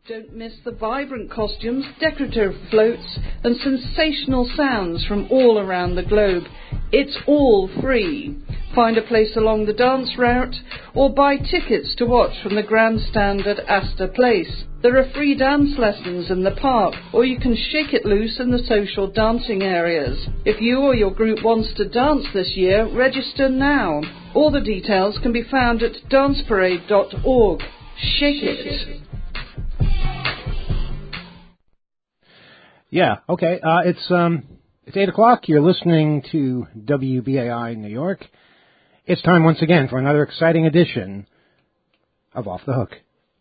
Don't miss the vibrant costumes, decorative floats and sensational sounds from all around the globe. It's all free. Find a place along the dance route or buy tickets to watch from the grandstand at Astor Place. There are free dance lessons in the park, or you can shake it loose in the social dancing areas. If you or your group wants to dance this year, register now. All the details can be found at danceparade.org. Shake it. Yeah, okay. It's 8 o'clock. You're listening to WBAI New York. It's time once again for another exciting edition of Off the Hook.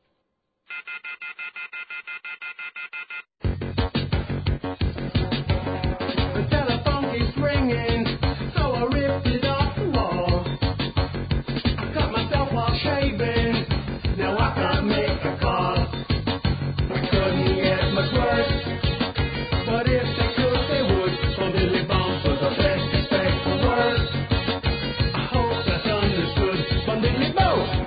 The telephone keeps ringing, so I ripped it off the wall. I cut myself while shaving, now I can't make a call. I couldn't get much worse. But if they could, they would. For Billy Bones was the best respect for words. I hope that's understood from Billy Bones.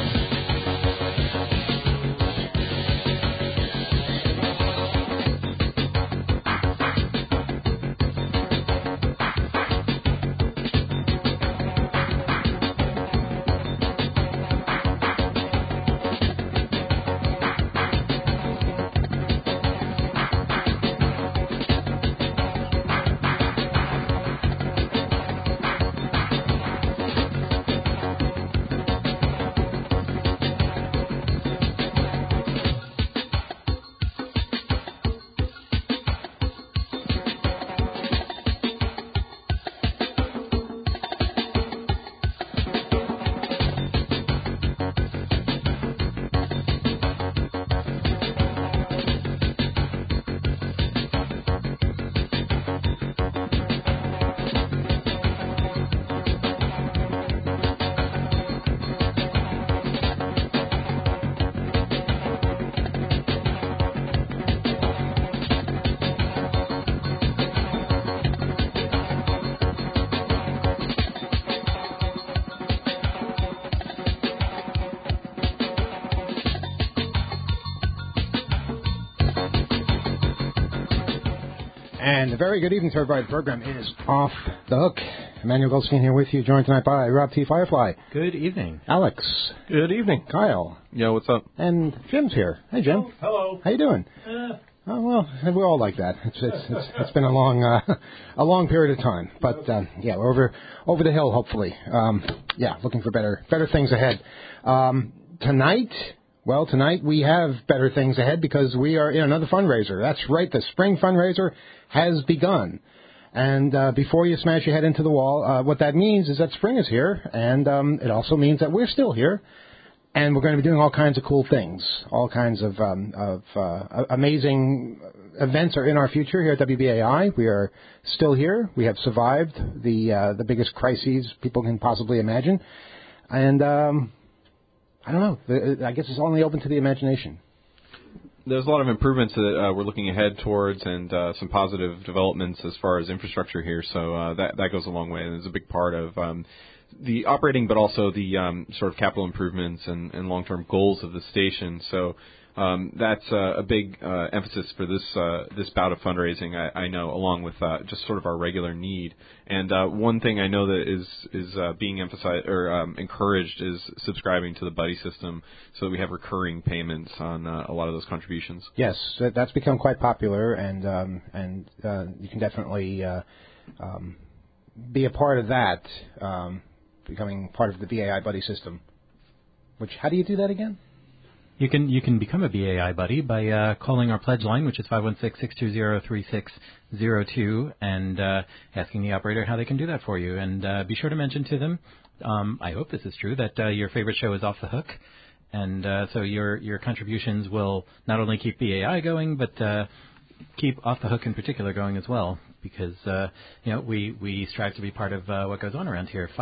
And a very good evening to everybody. The program is Off the Hook. Emmanuel Goldstein here with you, joined tonight by Rob T. Firefly. Good evening. Alex. Good evening. Kyle. Yeah, what's up? And Jim's here. Hey, Jim. Oh, hello. How you doing? Oh, well, we're all like that. It's been a long period of time, but yeah, we're over the hill, hopefully. Yeah, looking for better things ahead. Tonight we have better things ahead because we are in another fundraiser. That's right, the spring fundraiser has begun. And before you smash your head into the wall, what that means is that spring is here, and it also means that we're still here. And we're going to be doing all kinds of cool things. All kinds of amazing events are in our future here at WBAI. We are still here. We have survived the biggest crises people can possibly imagine. And I don't know. I guess it's only open to the imagination. There's a lot of improvements that we're looking ahead towards, and some positive developments as far as infrastructure here. So that goes a long way, and is a big part of the operating, but also the sort of capital improvements and long-term goals of the station. So that's a big emphasis for this bout of fundraising, I know, along with just sort of our regular need. And one thing I know that is being emphasized or encouraged is subscribing to the buddy system, so that we have recurring payments on a lot of those contributions. Yes, that's become quite popular, and you can definitely be a part of that. Becoming part of the BAI buddy system. How do you do that again? You can become a BAI buddy by calling our pledge line, which is 516-620-3602, and asking the operator how they can do that for you. And be sure to mention to them, I hope this is true, that your favorite show is Off the Hook. And so your contributions will not only keep BAI going, but keep Off the Hook in particular going as well. Because we strive to be part of what goes on around here.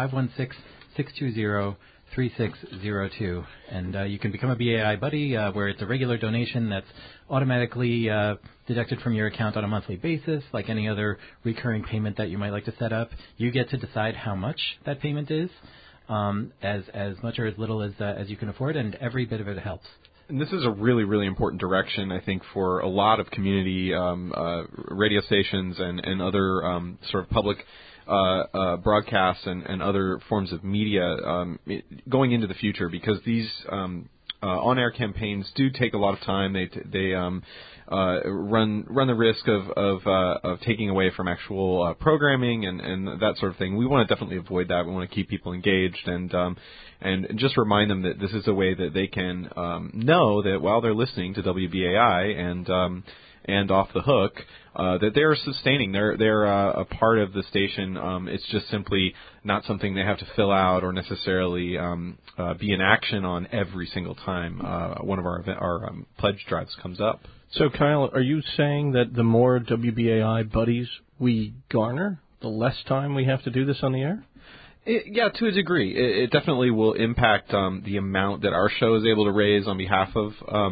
516-620-3602, and you can become a BAI buddy, where it's a regular donation that's automatically deducted from your account on a monthly basis, like any other recurring payment that you might like to set up. You get to decide how much that payment is, as much or as little as you can afford, and every bit of it helps. And this is a really, really important direction, I think, for a lot of community radio stations and other sort of public broadcasts and other forms of media going into the future, because these on-air campaigns do take a lot of time. They run the risk of taking away from actual programming and that sort of thing. We want to definitely avoid that. We want to keep people engaged and just remind them that this is a way that they can know that while they're listening to WBAI and Off the Hook, that they're sustaining. They're a part of the station. It's just simply not something they have to fill out or necessarily be in action on every single time one of our pledge drives comes up. So, Kyle, are you saying that the more WBAI buddies we garner, the less time we have to do this on the air? Yeah, to a degree. It definitely will impact the amount that our show is able to raise on behalf of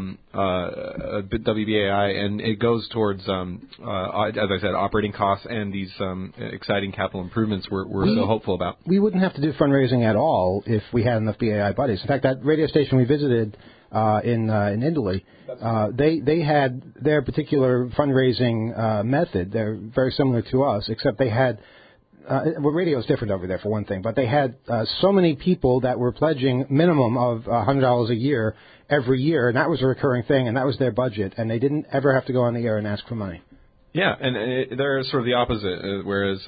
WBAI, and it goes towards, as I said, operating costs and these exciting capital improvements we're so hopeful about. We wouldn't have to do fundraising at all if we had enough BAI buddies. In fact, that radio station we visited in Indley, they had their particular fundraising method. They're very similar to us, except they had radio is different over there, for one thing, but they had so many people that were pledging minimum of $100 a year every year, and that was a recurring thing, and that was their budget, and they didn't ever have to go on the air and ask for money. Yeah, and they're sort of the opposite, whereas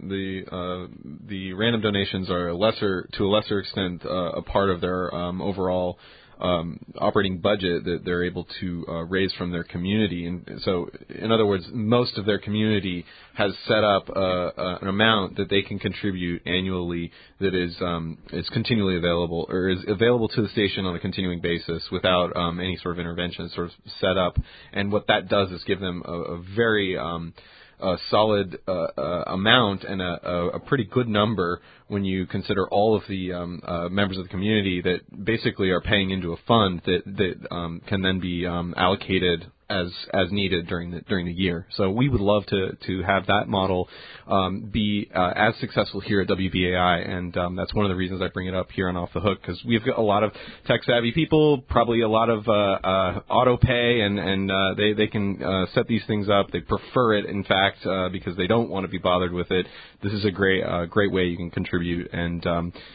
the random donations are to a lesser extent a part of their overall operating budget that they're able to raise from their community. And so, in other words, most of their community has set up an amount that they can contribute annually that is continually available, or is available to the station on a continuing basis without any sort of intervention. It's sort of set up, and what that does is give them a very solid amount and a pretty good number when you consider all of the members of the community that basically are paying into a fund that can then be allocated as needed during the year. So we would love to have that model be as successful here at WBAI, and that's one of the reasons I bring it up here on Off the Hook, because we've got a lot of tech-savvy people, probably a lot of auto pay, and they can set these things up. They prefer it, in fact, because they don't want to be bothered with it. This is a great way you can contribute, and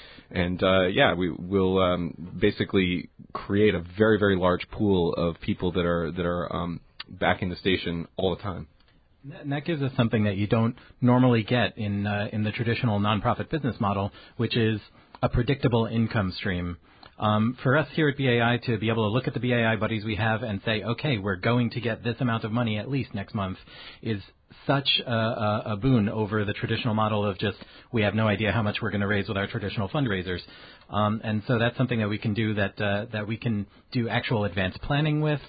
we will basically create a very, very large pool of people that are backing the station all the time. And that gives us something that you don't normally get in the traditional nonprofit business model, which is a predictable income stream. For us here at BAI to be able to look at the BAI buddies we have and say, okay, we're going to get this amount of money at least next month, is such a boon over the traditional model of just we have no idea how much we're going to raise with our traditional fundraisers. And so that's something that we can do that we can do actual advanced planning with,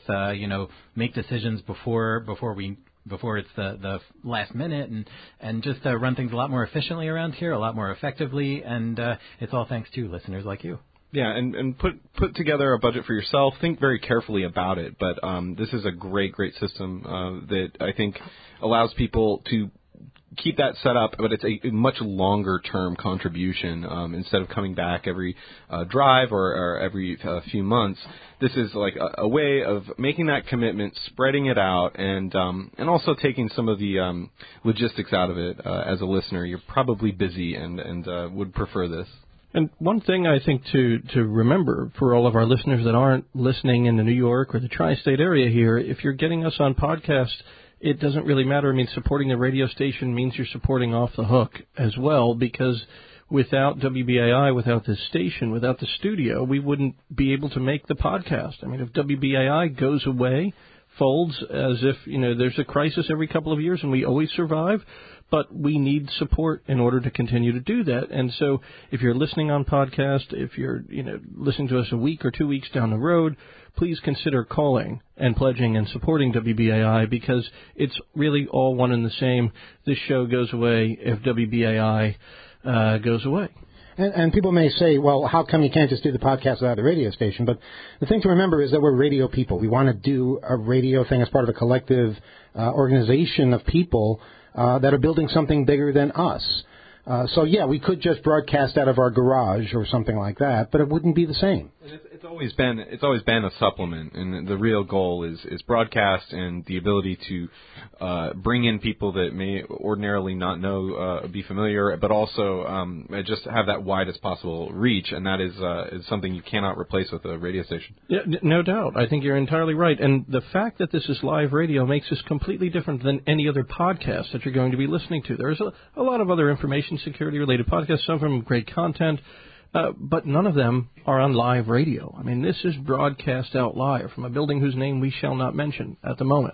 make decisions before it's the last minute, and just run things a lot more efficiently around here, a lot more effectively, and it's all thanks to listeners like you. Yeah, and put together a budget for yourself. Think very carefully about it. But this is a great system that I think allows people to keep that set up, but it's a much longer-term contribution instead of coming back every drive or every few months. This is like a way of making that commitment, spreading it out, and also taking some of the logistics out of it. As a listener, you're probably busy and would prefer this. And one thing I think to remember for all of our listeners that aren't listening in the New York or the tri-state area here, if you're getting us on podcast, it doesn't really matter. I mean, supporting the radio station means you're supporting Off the Hook as well, because without WBAI, without this station, without the studio, we wouldn't be able to make the podcast. I mean, if WBAI goes away, folds as if, there's a crisis every couple of years and we always survive, but we need support in order to continue to do that. And so if you're listening on podcast, if you're listening to us a week or 2 weeks down the road, please consider calling and pledging and supporting WBAI, because it's really all one and the same. This show goes away if WBAI goes away. And people may say, well, how come you can't just do the podcast without the radio station? But the thing to remember is that we're radio people. We want to do a radio thing as part of a collective organization of people that are building something bigger than us. So, we could just broadcast out of our garage or something like that, but it wouldn't be the same. And it's always been a supplement, and the real goal is broadcast and the ability to bring in people that may ordinarily not know, be familiar, but also just have that widest possible reach, and that is something you cannot replace with a radio station. Yeah, no doubt. I think you're entirely right, and the fact that this is live radio makes this completely different than any other podcast that you're going to be listening to. There's a lot of other information security related podcasts, some of them great content. But none of them are on live radio. I mean, this is broadcast out live from a building whose name we shall not mention at the moment.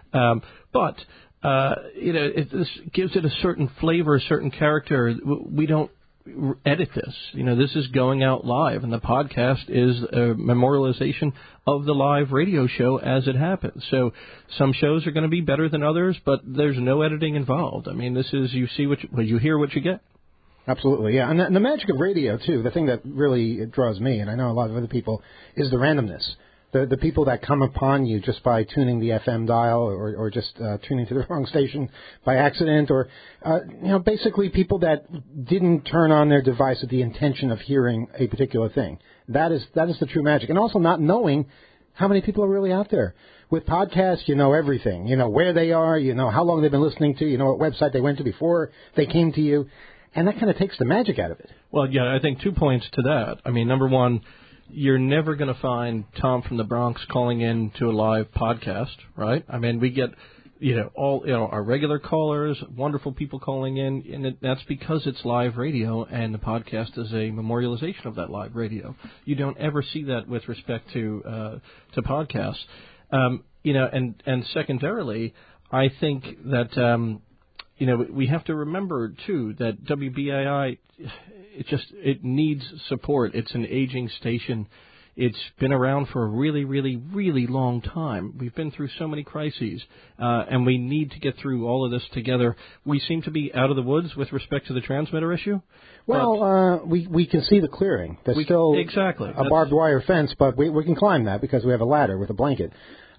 This gives it a certain flavor, a certain character. We don't edit this. This is going out live, and the podcast is a memorialization of the live radio show as it happens. So some shows are going to be better than others, but there's no editing involved. I mean, this is you hear what you get. Absolutely, yeah. And the magic of radio, too, the thing that really draws me, and I know a lot of other people, is the randomness. The people that come upon you just by tuning the FM dial or just tuning to the wrong station by accident, or, basically people that didn't turn on their device with the intention of hearing a particular thing. That is the true magic. And also not knowing how many people are really out there. With podcasts, you know everything. You know where they are, you know how long they've been listening to, you know what website they went to before they came to you. And that kind of takes the magic out of it. Well, yeah, I think 2 points to that. I mean, number one, you're never going to find Tom from the Bronx calling in to a live podcast, right? I mean, we get, our regular callers, wonderful people calling in, and that's because it's live radio, and the podcast is a memorialization of that live radio. You don't ever see that with respect to podcasts. And secondarily, I think that we have to remember, too, that WBAI, it needs support. It's an aging station. It's been around for a really, really, really long time. We've been through so many crises, and we need to get through all of this together. We seem to be out of the woods with respect to the transmitter issue. Well, we can see the clearing. There's still a barbed wire fence, but we can climb that because we have a ladder with a blanket.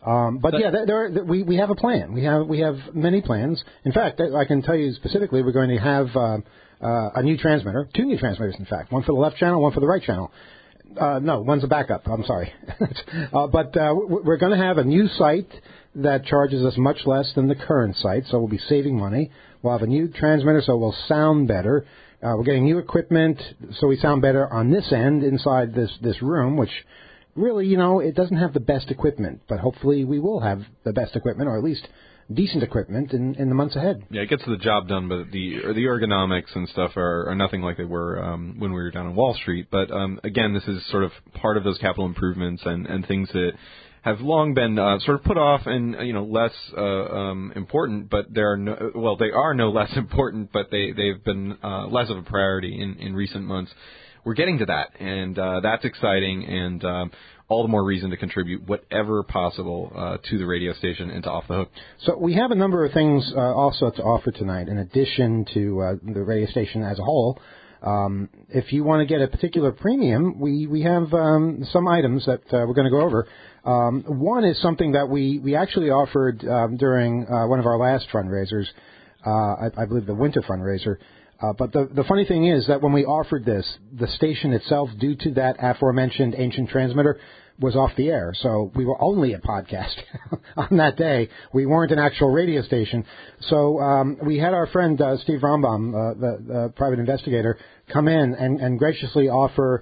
We have a plan. We have many plans. In fact, I can tell you specifically, we're going to have a new transmitter, 2 new transmitters, in fact, one for the left channel, one for the right channel. No, one's a backup. I'm sorry. But we're going to have a new site that charges us much less than the current site, so we'll be saving money. We'll have a new transmitter, so we'll sound better. We're getting new equipment, so we sound better on this end inside this room, which really, it doesn't have the best equipment, but hopefully we will have the best equipment, or at least decent equipment in the months ahead. Yeah, it gets the job done, but the ergonomics and stuff are nothing like they were when we were down on Wall Street. But again, this is sort of part of those capital improvements and things that have long been sort of put off and less important, but they are no less important, but they've been less of a priority in recent months. We're getting to that, and that's exciting, and all the more reason to contribute whatever possible to the radio station and to Off the Hook. So we have a number of things also to offer tonight, in addition to the radio station as a whole. If you want to get a particular premium, we have some items that we're going to go over. One is something that we actually offered during one of our last fundraisers, I believe the winter fundraiser. But the funny thing is that when we offered this, the station itself, due to that aforementioned ancient transmitter, was off the air. So we were only a podcast on that day. We weren't an actual radio station. So we had our friend Steve Rombaum, the private investigator, come in and graciously offer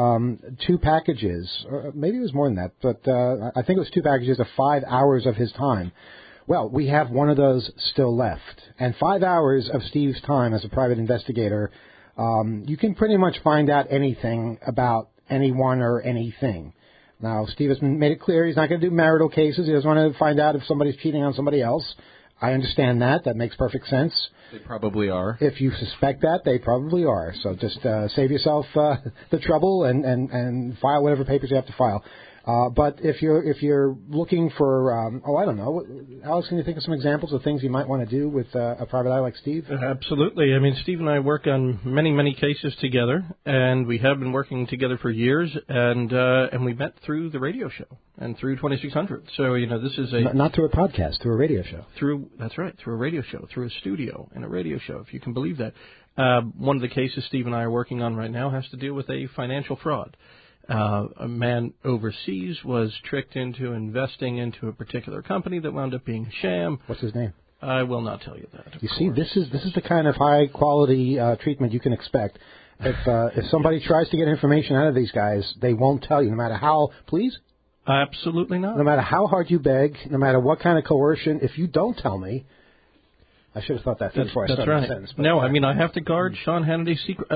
2 packages. Or maybe it was more than that, but I think it was 2 packages of 5 hours of his time. Well, we have one of those still left. And 5 hours of Steve's time as a private investigator, you can pretty much find out anything about anyone or anything. Now, Steve has made it clear he's not going to do marital cases. He doesn't want to find out if somebody's cheating on somebody else. I understand that. That makes perfect sense. They probably are. If you suspect that, they probably are. So just save yourself the trouble and file whatever papers you have to file. But if you're looking for, I don't know, Alex, can you think of some examples of things you might want to do with a private eye like Steve? Absolutely. I mean, Steve and I work on many, many cases together, and we have been working together for years, and we met through the radio show and through 2600. So, this is not through a podcast, through a radio show. That's right, through a radio show, through a studio and a radio show, if you can believe that. One of the cases Steve and I are working on right now has to deal with a financial fraud. A man overseas was tricked into investing into a particular company that wound up being a sham. What's his name? I will not tell you that. You see, this is the kind of high quality treatment you can expect. If somebody tries to get information out of these guys, they won't tell you, no matter how. Please. Absolutely not. No matter how hard you beg, no matter what kind of coercion, if you don't tell me, I should have thought that before I started right. the sentence. No, I mean, I have to guard Sean Hannity's secret.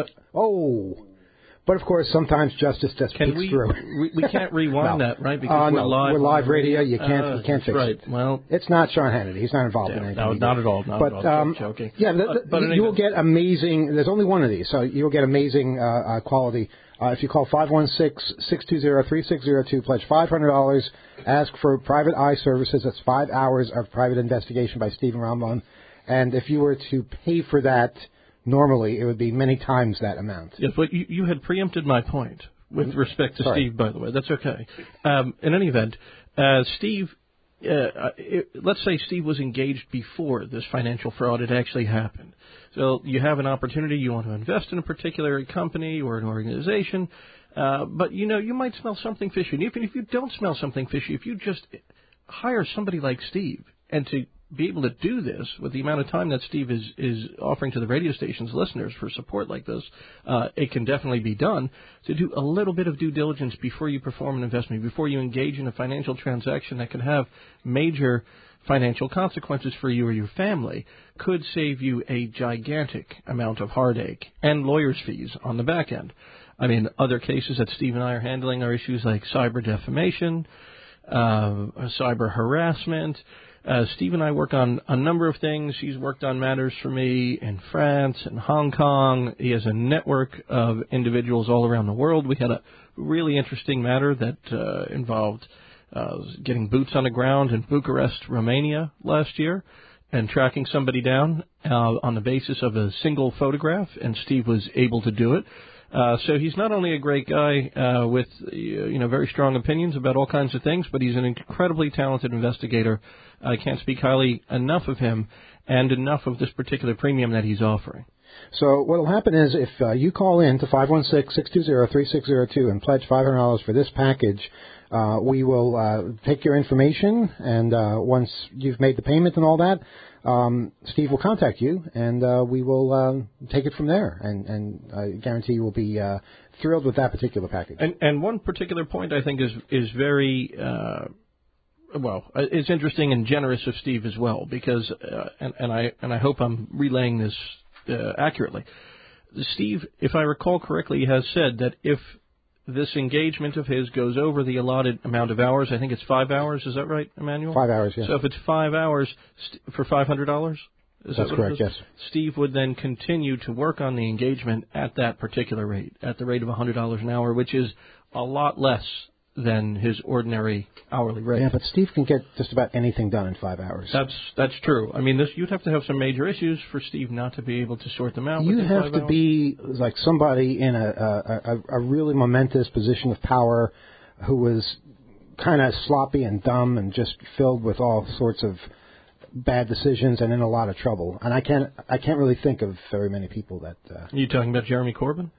But of course, sometimes justice just peeks through. We can't rewind that, right? Because we're live radio. You can't fix right. it. Well, it's not Sean Hannity. He's not involved in anything. No, not at all. Not at all. Joking. Yeah, you will get amazing. There's only one of these, so you'll get amazing quality. If you call 516-620-3602, pledge $500, ask for private eye services. That's 5 hours of private investigation by Stephen Rambon. And if you were to pay for that normally, it would be many times that amount. Yes, but you had preempted my point with respect to Steve, by the way. That's okay. In any event, Steve, let's say Steve was engaged before this financial fraud had actually happened. So you have an opportunity, you want to invest in a particular company or an organization, but you might smell something fishy. And even if you don't smell something fishy, if you just hire somebody like Steve, and to be able to do this with the amount of time that Steve is offering to the radio station's listeners for support like this, it can definitely be done. To do a little bit of due diligence before you perform an investment, before you engage in a financial transaction that could have major financial consequences for you or your family, could save you a gigantic amount of heartache and lawyer's fees on the back end. I mean, other cases that Steve and I are handling are issues like cyber defamation, cyber harassment. Steve and I work on a number of things. He's worked on matters for me in France and Hong Kong. He has a network of individuals all around the world. We had a really interesting matter that involved getting boots on the ground in Bucharest, Romania last year and tracking somebody down on the basis of a single photograph, and Steve was able to do it. So he's not only a great guy with very strong opinions about all kinds of things, but he's an incredibly talented investigator. I can't speak highly enough of him and enough of this particular premium that he's offering. So what will happen is if you call in to 516-620-3602 and pledge $500 for this package, we will take your information, and once you've made the payment and all that, Steve will contact you, and we will take it from there. And I guarantee you will be thrilled with that particular package. And one particular point I think is very it's interesting and generous of Steve as well, because and I hope I'm relaying this accurately. Steve, if I recall correctly, has said that if this engagement of his goes over the allotted amount of hours, I think it's 5 hours. Is that right, Emmanuel? 5 hours, yes. So if it's 5 hours for $500, that's correct, yes. Steve would then continue to work on the engagement at that particular rate, at the rate of $100 an hour, which is a lot less than his ordinary hourly rate. Yeah, but Steve can get just about anything done in 5 hours. That's true. I mean, you'd have to have some major issues for Steve not to be able to sort them out. You have to be like somebody in a really momentous position of power who was kind of sloppy and dumb and just filled with all sorts of bad decisions and in a lot of trouble. And I can't really think of very many people that. Are you talking about Jeremy Corbyn?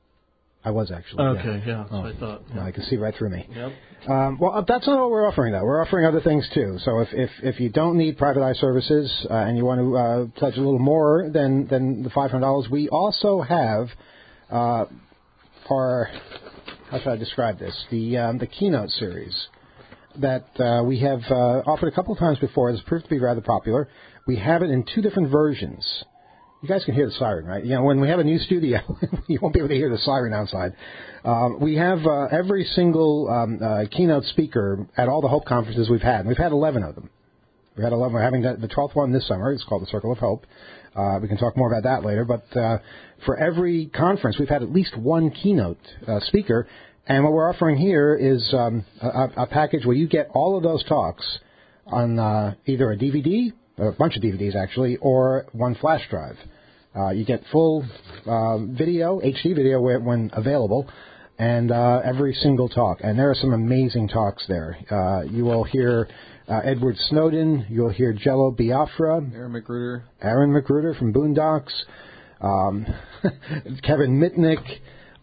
I was actually. Okay, yeah, that's what I thought. Yeah. No, I can see right through me. Yep. Well, that's not what we're offering, though. We're offering other things, too. So if you don't need private eye services and you want to pledge a little more than the $500, we also have our, how should I describe this, the Keynote series that we have offered a couple of times before. It's proved to be rather popular. We have it in 2 different versions. You guys can hear the siren, right? When we have a new studio, you won't be able to hear the siren outside. We have every single keynote speaker at all the Hope conferences we've had. We've had 11 of them. We're having the 12th one this summer. It's called the Circle of Hope. We can talk more about that later. But for every conference, we've had at least one keynote speaker. And what we're offering here is a package where you get all of those talks on either a DVD, a bunch of DVDs actually, or one flash drive. You get full video, HD video when available, and every single talk. And there are some amazing talks there. You will hear Edward Snowden. You'll hear Jello Biafra. Aaron McGruder. From Boondocks. Kevin Mitnick.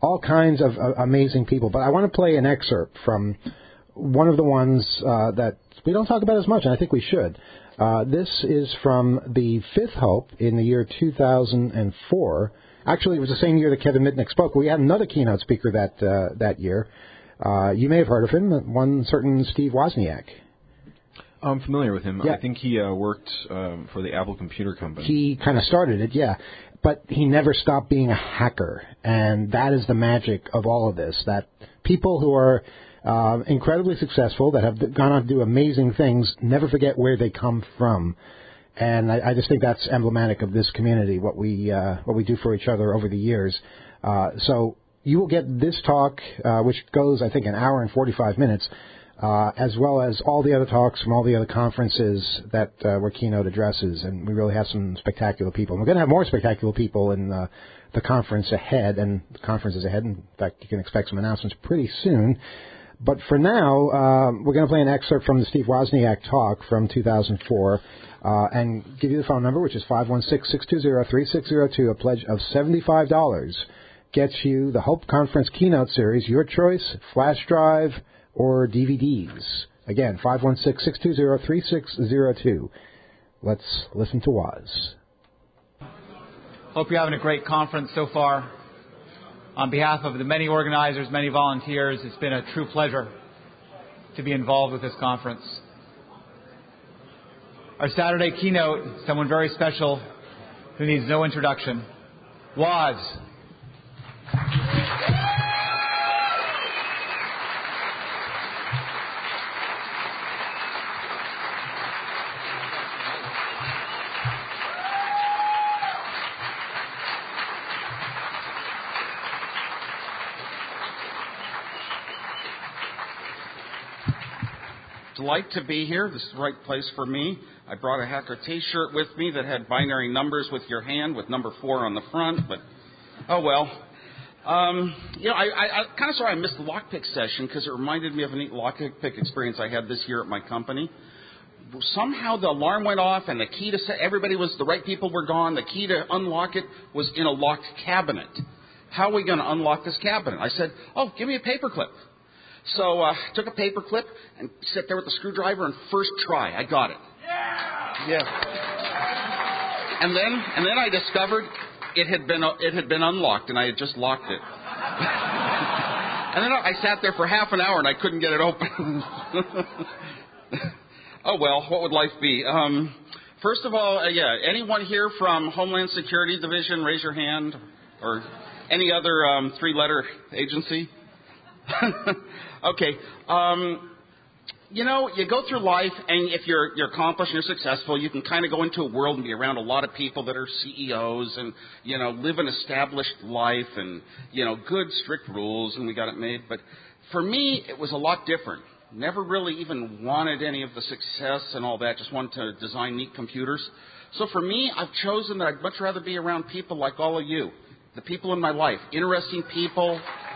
all kinds of amazing people. But I want to play an excerpt from one of the ones that we don't talk about as much, and I think we should. This is from the Fifth Hope in the year 2004. Actually, it was the same year that Kevin Mitnick spoke. We had another keynote speaker that year. You may have heard of him, one certain Steve Wozniak. I'm familiar with him. Yeah. I think he worked for the Apple Computer Company. He kind of started it, yeah. But he never stopped being a hacker. And that is the magic of all of this, that people who are incredibly successful, that have gone on to do amazing things, never forget where they come from. And I just think that's emblematic of this community, what we do for each other over the years. So you will get this talk, which goes, I think, an hour and 45 minutes, as well as all the other talks from all the other conferences that were keynote addresses. And we really have some spectacular people. And we're going to have more spectacular people in the conference ahead, and the conference is ahead. In fact, you can expect some announcements pretty soon. But for now, we're going to play an excerpt from the Steve Wozniak talk from 2004 and give you the phone number, which is 516-620-3602. A pledge of $75 gets you the Hope Conference Keynote Series, your choice, flash drive, or DVDs. Again, 516-620-3602. Let's listen to Woz. Hope you're having a great conference so far. On behalf of the many organizers, many volunteers, it's been a true pleasure to be involved with this conference. Our Saturday keynote, someone very special who needs no introduction, Woz. Delight to be here. This is the right place for me. I brought a hacker T-shirt with me that had binary numbers with your hand with number 4 on the front, but oh well. I kind of sorry I missed the lockpick session because it reminded me of a neat lockpick experience I had this year at my company. Somehow the alarm went off and the key to set, everybody was, the right people were gone. The key to unlock it was in a locked cabinet. How are we going to unlock this cabinet? I said, oh, give me a paperclip. So took a paper clip and sat there with the screwdriver, and first try, I got it. Yeah. And then I discovered it had been unlocked, and I had just locked it. And then I sat there for half an hour, and I couldn't get it open. Oh well, what would life be? First of all, anyone here from Homeland Security Division, raise your hand, or any other 3-letter agency? Okay. You go through life, and if you're accomplished and you're successful, you can kind of go into a world and be around a lot of people that are CEOs and, live an established life and, good, strict rules, and we got it made. But for me, it was a lot different. Never really even wanted any of the success and all that, just wanted to design neat computers. So for me, I've chosen that I'd much rather be around people like all of you, the people in my life, interesting people.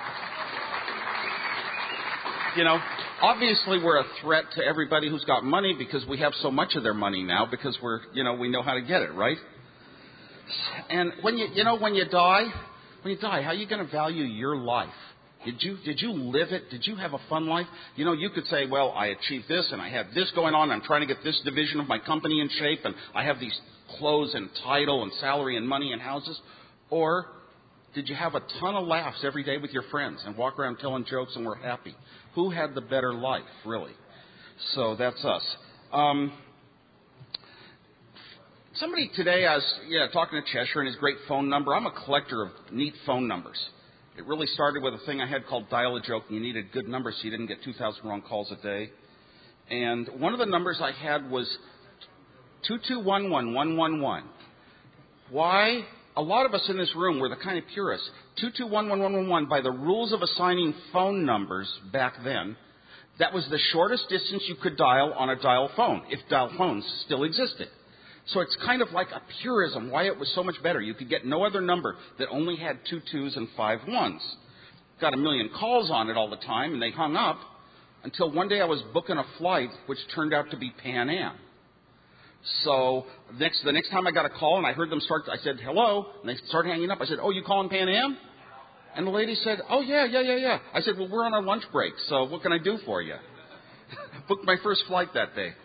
Obviously we're a threat to everybody who's got money because we have so much of their money now because we know how to get it, right? And when you die, how are you going to value your life? Did you live it? Did you have a fun life? You could say, well, I achieved this and I have this going on. I'm trying to get this division of my company in shape and I have these clothes and title and salary and money and houses. Or did you have a ton of laughs every day with your friends and walk around telling jokes and we're happy? Who had the better life, really? So that's us. Somebody today, I was talking to Cheshire and his great phone number. I'm a collector of neat phone numbers. It really started with a thing I had called Dial a Joke, and you needed good numbers so you didn't get 2,000 wrong calls a day. And one of the numbers I had was 2211111. Why? A lot of us in this room were the kind of purists. 2211111, by the rules of assigning phone numbers back then, that was the shortest distance you could dial on a dial phone, if dial phones still existed. So it's kind of like a purism, why it was so much better. You could get no other number that only had 2 2s and 5 1s. Got a million calls on it all the time, and they hung up until one day I was booking a flight, which turned out to be Pan Am. So the next time I got a call and I heard them start, I said, hello, and they started hanging up. I said, oh, you calling Pan Am? And the lady said, oh, yeah. I said, well, we're on our lunch break, so what can I do for you? Booked my first flight that day.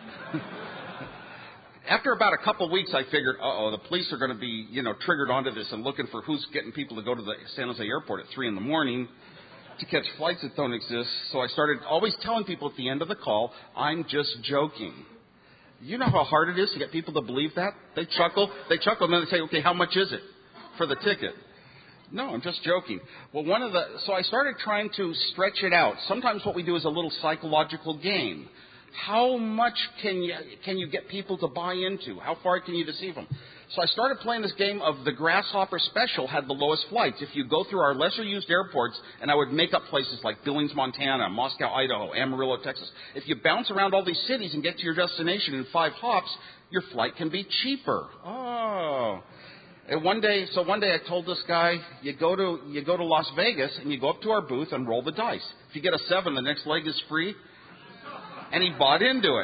After about a couple of weeks, I figured, the police are going to be, triggered onto this and looking for who's getting people to go to the San Jose airport at 3 a.m. to catch flights that don't exist. So I started always telling people at the end of the call, I'm just joking. You know how hard it is to get people to believe that? They chuckle, and then they say, okay, how much is it for the ticket? No, I'm just joking. Well, so I started trying to stretch it out. Sometimes what we do is a little psychological game. How much can you get people to buy into? How far can you deceive them? So I started playing this game of the Grasshopper Special had the lowest flights. If you go through our lesser used airports, and I would make up places like Billings, Montana, Moscow, Idaho, Amarillo, Texas. If you bounce around all these cities and get to your destination in 5 hops, your flight can be cheaper. Oh. And one day I told this guy, you go to Las Vegas and you go up to our booth and roll the dice. If you get a 7, the next leg is free. And he bought into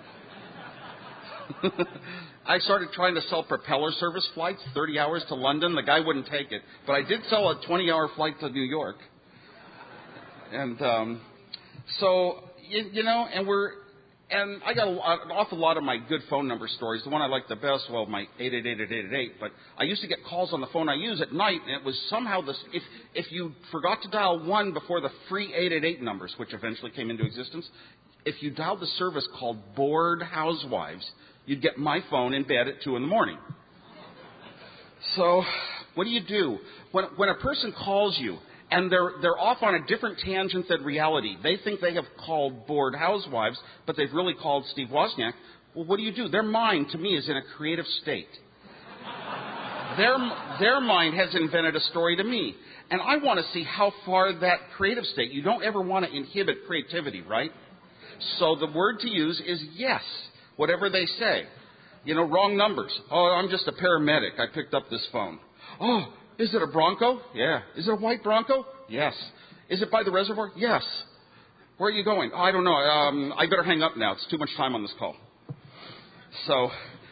it. I started trying to sell propeller service flights, 30 hours to London. The guy wouldn't take it. But I did sell a 20-hour flight to New York. And and I got an awful lot of my good phone number stories. The one I like the best, well, my 888-8888. But I used to get calls on the phone I use at night, and it was somehow this. If you forgot to dial 1 before the free 888 numbers, which eventually came into existence, if you dialed the service called Bored Housewives, you'd get my phone in bed at 2 a.m. So what do you do? When a person calls you and they're off on a different tangent than reality, they think they have called Bored Housewives, but they've really called Steve Wozniak, well, what do? Their mind, to me, is in a creative state. Their mind has invented a story to me. And I want to see how far that creative state, you don't ever want to inhibit creativity, right? So the word to use is yes, whatever they say. Wrong numbers. Oh, I'm just a paramedic. I picked up this phone. Oh, is it a Bronco? Yeah. Is it a white Bronco? Yes. Is it by the reservoir? Yes. Where are you going? Oh, I don't know. I better hang up now. It's too much time on this call. So,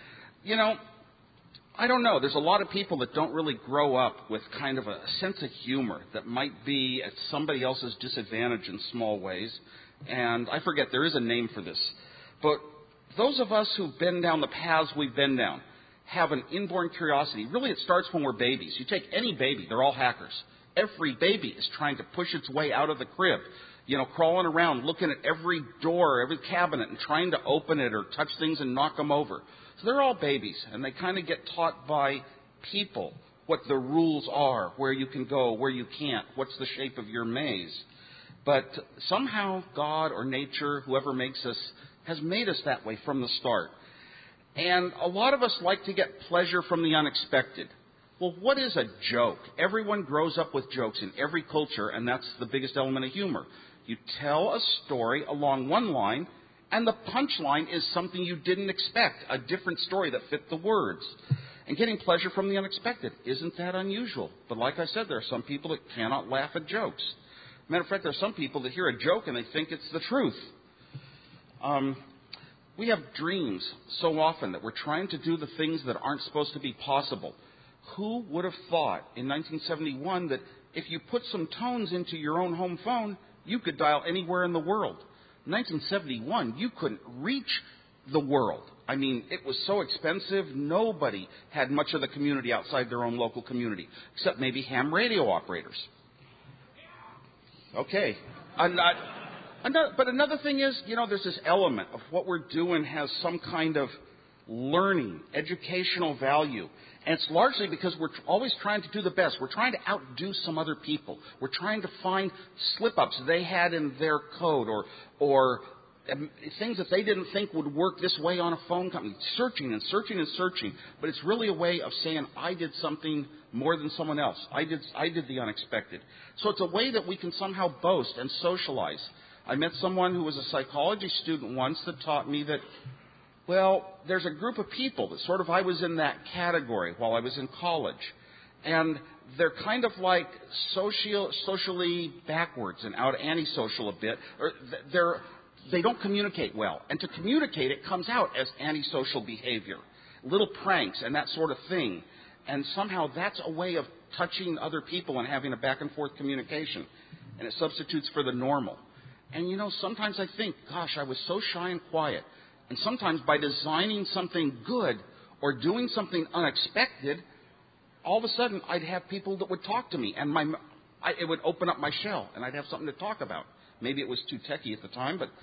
I don't know. There's a lot of people that don't really grow up with kind of a sense of humor that might be at somebody else's disadvantage in small ways. And I forget, there is a name for this. But those of us who've been down the paths we've been down have an inborn curiosity. Really, it starts when we're babies. You take any baby, they're all hackers. Every baby is trying to push its way out of the crib, crawling around, looking at every door, every cabinet, and trying to open it or touch things and knock them over. So they're all babies, and they kind of get taught by people what the rules are, where you can go, where you can't, what's the shape of your maze. But somehow God or nature, whoever makes us, has made us that way from the start. And a lot of us like to get pleasure from the unexpected. Well, what is a joke? Everyone grows up with jokes in every culture, and that's the biggest element of humor. You tell a story along one line, and the punchline is something you didn't expect, a different story that fit the words. And getting pleasure from the unexpected, isn't that unusual? But like I said, there are some people that cannot laugh at jokes. Matter of fact, there are some people that hear a joke and they think it's the truth. We have dreams so often that we're trying to do the things that aren't supposed to be possible. Who would have thought in 1971 that if you put some tones into your own home phone, you could dial anywhere in the world? In 1971, you couldn't reach the world. I mean, it was so expensive, nobody had much of the community outside their own local community, except maybe ham radio operators. Okay. But another thing is, there's this element of what we're doing has some kind of learning, educational value. And it's largely because we're always trying to do the best. We're trying to outdo some other people. We're trying to find slip-ups they had in their code or things that they didn't think would work this way on a phone company. Searching and searching and searching. But it's really a way of saying, I did something more than someone else. I did the unexpected. So it's a way that we can somehow boast and socialize. I met someone who was a psychology student once that taught me that, well, there's a group of people that sort of I was in that category while I was in college. And they're kind of like socially backwards and antisocial a bit. Or they don't communicate well. And to communicate, it comes out as antisocial behavior. Little pranks and that sort of thing. And somehow that's a way of touching other people and having a back and forth communication. And it substitutes for the normal. And sometimes I think, gosh, I was so shy and quiet. And sometimes by designing something good or doing something unexpected, all of a sudden I'd have people that would talk to me, and it would open up my shell, and I'd have something to talk about. Maybe it was too techy at the time, but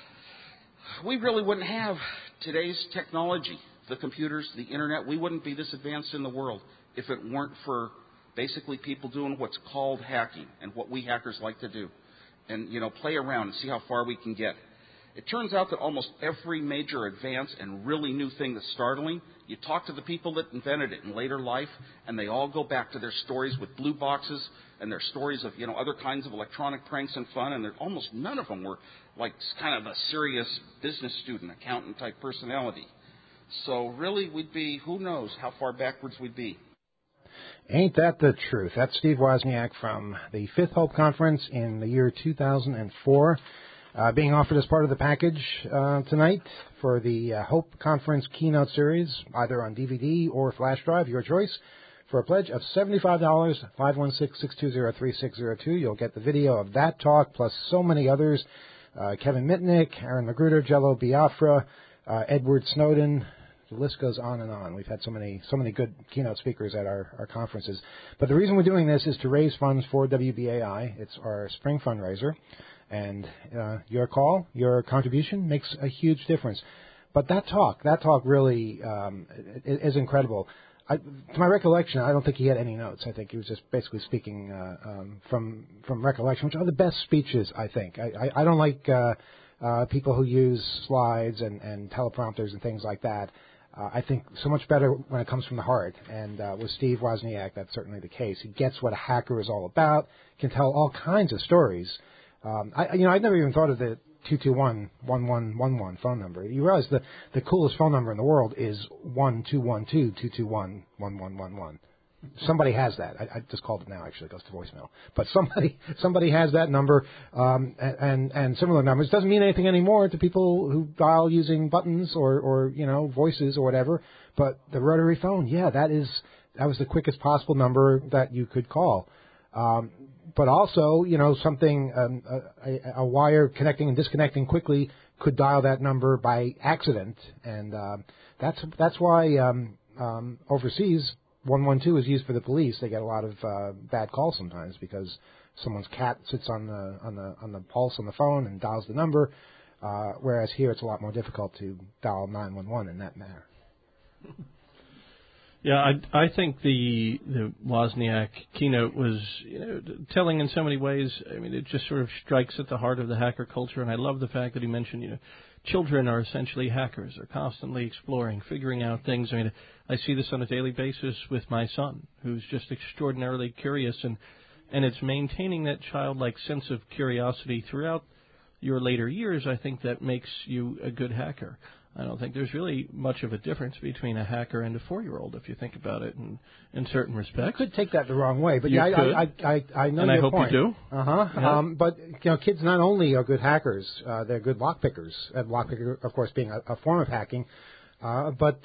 we really wouldn't have today's technology, the computers, the internet. We wouldn't be this advanced in the world if it weren't for basically people doing what's called hacking and what we hackers like to do, and play around and see how far we can get. It turns out that almost every major advance and really new thing that's startling, you talk to the people that invented it in later life, and they all go back to their stories with blue boxes and their stories of other kinds of electronic pranks and fun, and almost none of them were like kind of a serious business student, accountant type personality. So really, we'd be, who knows how far backwards we'd be. Ain't that the truth? That's Steve Wozniak from the Fifth Hope Conference in the year 2004. Being offered as part of the package tonight for the Hope Conference keynote series, either on DVD or flash drive, your choice. For a pledge of $75, 516-620-3602, you'll get the video of that talk plus so many others. Kevin Mitnick, Aaron Magruder, Jello Biafra, Edward Snowden. The list goes on and on. We've had so many good keynote speakers at our conferences. But the reason we're doing this is to raise funds for WBAI. It's our spring fundraiser. And your call, your contribution makes a huge difference. But that talk really is incredible. To my recollection, I don't think he had any notes. I think he was just basically speaking from recollection, which are the best speeches, I think. I don't like people who use slides and teleprompters and things like that. I think so much better when it comes from the heart. And with Steve Wozniak, that's certainly the case. He gets what a hacker is all about, can tell all kinds of stories. I'd never even thought of the 221-1111 phone number. You realize the coolest phone number in the world is 1-212-221-1111. Somebody has that. I just called it now. Actually, it goes to voicemail. But somebody has that number and similar numbers. It doesn't mean anything anymore to people who dial using buttons or voices or whatever. But the rotary phone, that was the quickest possible number that you could call. But also, something, a wire connecting and disconnecting quickly could dial that number by accident. And that's why overseas, 112 is used for the police. They get a lot of bad calls sometimes because someone's cat sits on the pulse on the phone and dials the number, whereas here it's a lot more difficult to dial 911 in that manner. Yeah, I think the Wozniak keynote was telling in so many ways. I mean, it just sort of strikes at the heart of the hacker culture, and I love the fact that he mentioned, children are essentially hackers. They're constantly exploring, figuring out things. I mean, I see this on a daily basis with my son, who's just extraordinarily curious, and it's maintaining that childlike sense of curiosity throughout your later years, I think, that makes you a good hacker. I don't think there's really much of a difference between a hacker and a 4-year-old, if you think about it in certain respects. You could take that the wrong way, but I know and your I hope point. You do. Yeah. But kids not only are good hackers, they're good lockpickers. Lockpicker, of course, being a form of hacking. But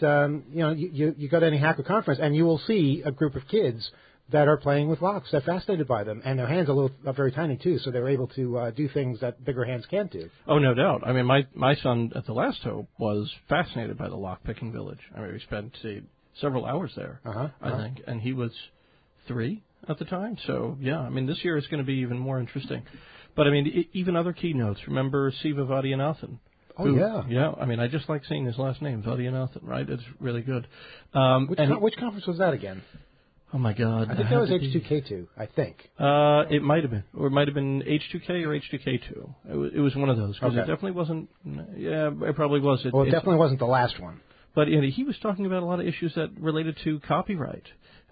you go to any hacker conference and you will see a group of kids that are playing with locks. They're fascinated by them, and their hands are very tiny too, so they're able to do things that bigger hands can't do. Oh, no doubt. I mean, my son at the last Hope was fascinated by the lock-picking village. I mean, we spent several hours there, I think, and he was 3 at the time. So yeah, I mean, this year is going to be even more interesting. But I mean, even other keynotes. Remember Siva Vaidyanathan? Oh, yeah. Yeah, I mean, I just like saying his last name, Vaidyanathan, right? It's really good. Which conference was that again? Oh, my God. I think that was H2K2, I think. It might have been. Or it might have been H2K or H2K2. It was one of those. Because it definitely wasn't. Yeah, it probably was. It definitely wasn't the last one. But he was talking about a lot of issues that related to copyright.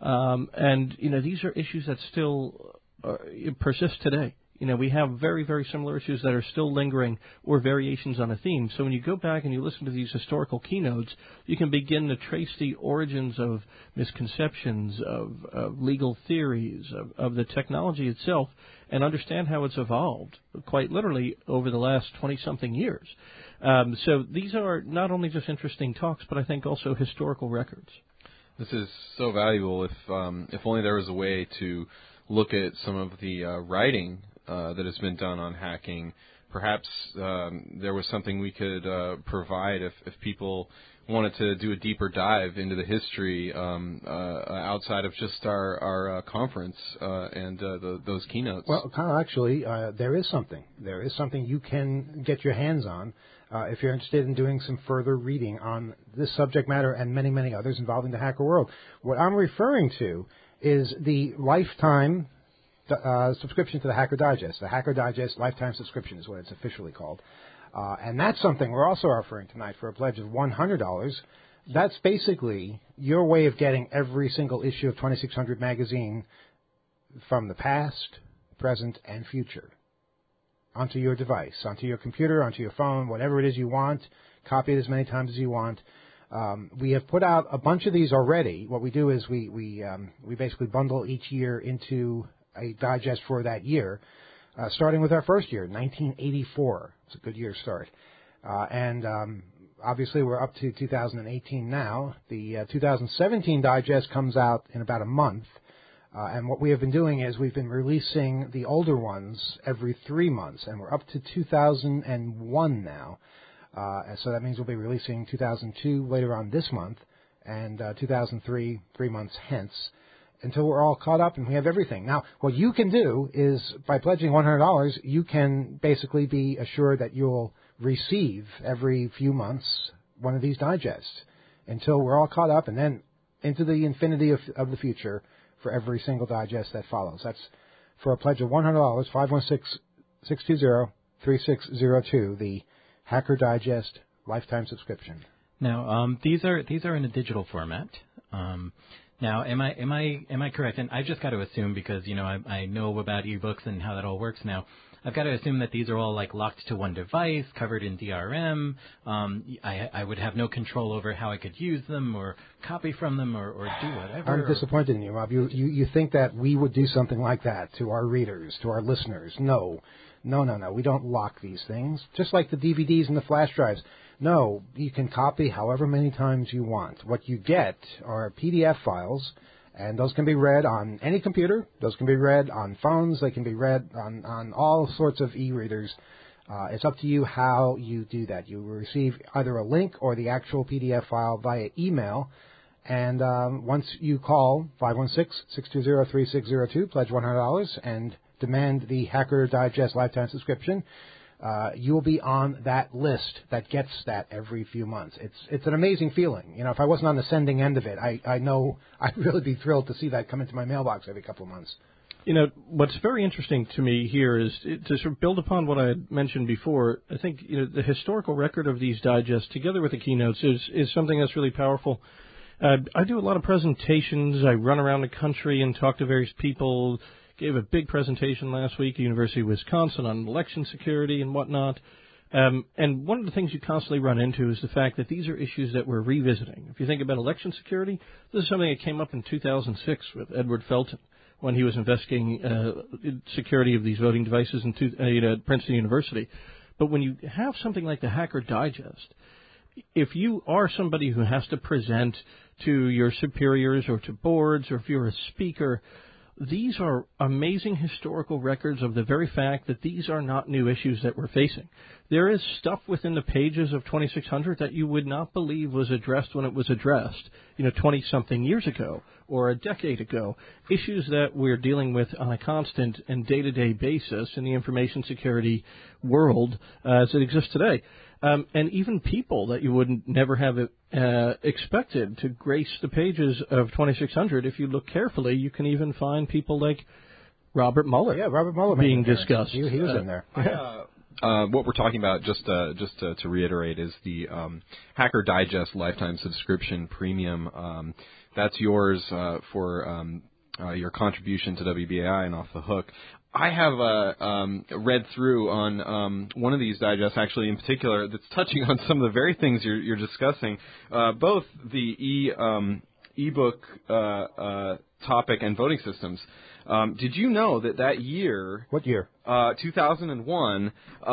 And these are issues that still persist today. We have very, very similar issues that are still lingering or variations on a theme. So when you go back and you listen to these historical keynotes, you can begin to trace the origins of misconceptions, of legal theories, of the technology itself, and understand how it's evolved, quite literally, over the last 20-something years. So these are not only just interesting talks, but I think also historical records. This is so valuable. If only there was a way to look at some of the writing that has been done on hacking. Perhaps there was something we could provide if people wanted to do a deeper dive into the history outside of just our conference and those keynotes. Well, Kyle, actually, there is something. There is something you can get your hands on if you're interested in doing some further reading on this subject matter and many, many others involving the hacker world. What I'm referring to is the lifetime subscription to the Hacker Digest. The Hacker Digest lifetime subscription is what it's officially called. And that's something we're also offering tonight for a pledge of $100. That's basically your way of getting every single issue of 2600 magazine from the past, present, and future onto your device, onto your computer, onto your phone, whatever it is you want. Copy it as many times as you want. We have put out a bunch of these already. What we do is we basically bundle each year into a digest for that year, starting with our first year, 1984. It's a good year start. And obviously we're up to 2018 now. The 2017 digest comes out in about a month. And what we have been doing is we've been releasing the older ones every 3 months, and we're up to 2001 now. And so that means we'll be releasing 2002 later on this month, and 2003 3 months hence, until we're all caught up and we have everything. Now, what you can do is, by pledging $100, you can basically be assured that you'll receive every few months one of these digests until we're all caught up, and then into the infinity of the future for every single digest that follows. That's for a pledge of $100, 516-620-3602, the Hacker Digest lifetime subscription. Now, these are in a digital format. Now, am I correct? And I just got to assume, because I know about ebooks and how that all works now. I've got to assume that these are all locked to one device, covered in DRM. I would have no control over how I could use them or copy from them or do whatever. I'm disappointed in you, Rob. You think that we would do something like that to our readers, to our listeners? No. We don't lock these things. Just like the DVDs and the flash drives. No, you can copy however many times you want. What you get are PDF files, and those can be read on any computer. Those can be read on phones. They can be read on all sorts of e-readers. It's up to you how you do that. You will receive either a link or the actual PDF file via email. And once you call 516-620-3602, pledge $100, and demand the Hacker Digest lifetime subscription, you will be on that list that gets that every few months. It's an amazing feeling. If I wasn't on the sending end of it, I know I'd really be thrilled to see that come into my mailbox every couple of months. What's very interesting to me here is to sort of build upon what I had mentioned before. I think the historical record of these digests, together with the keynotes, is something that's really powerful. I do a lot of presentations. I run around the country and talk to various people. Gave a big presentation last week at University of Wisconsin on election security and whatnot. And one of the things you constantly run into is the fact that these are issues that we're revisiting. If you think about election security, this is something that came up in 2006 with Edward Felton when he was investigating security of these voting devices at Princeton University. But when you have something like the Hacker Digest, if you are somebody who has to present to your superiors or to boards, or if you're a speaker, these are amazing historical records of the very fact that these are not new issues that we're facing. There is stuff within the pages of 2600 that you would not believe was addressed when it was addressed, 20-something years ago or a decade ago. Issues that we're dealing with on a constant and day-to-day basis in the information security world as it exists today. And even people that you would never have expected to grace the pages of 2600. If you look carefully, you can even find people like Robert Mueller. Yeah, Robert Mueller being discussed. He was in there. What we're talking about, just to reiterate, is the Hacker Digest lifetime subscription premium. That's yours for your contribution to WBAI and Off the Hook. I have read through on one of these digests, actually, in particular, that's touching on some of the very things you're discussing, both the ebook topic and voting systems. Did you know that year? What year? 2001.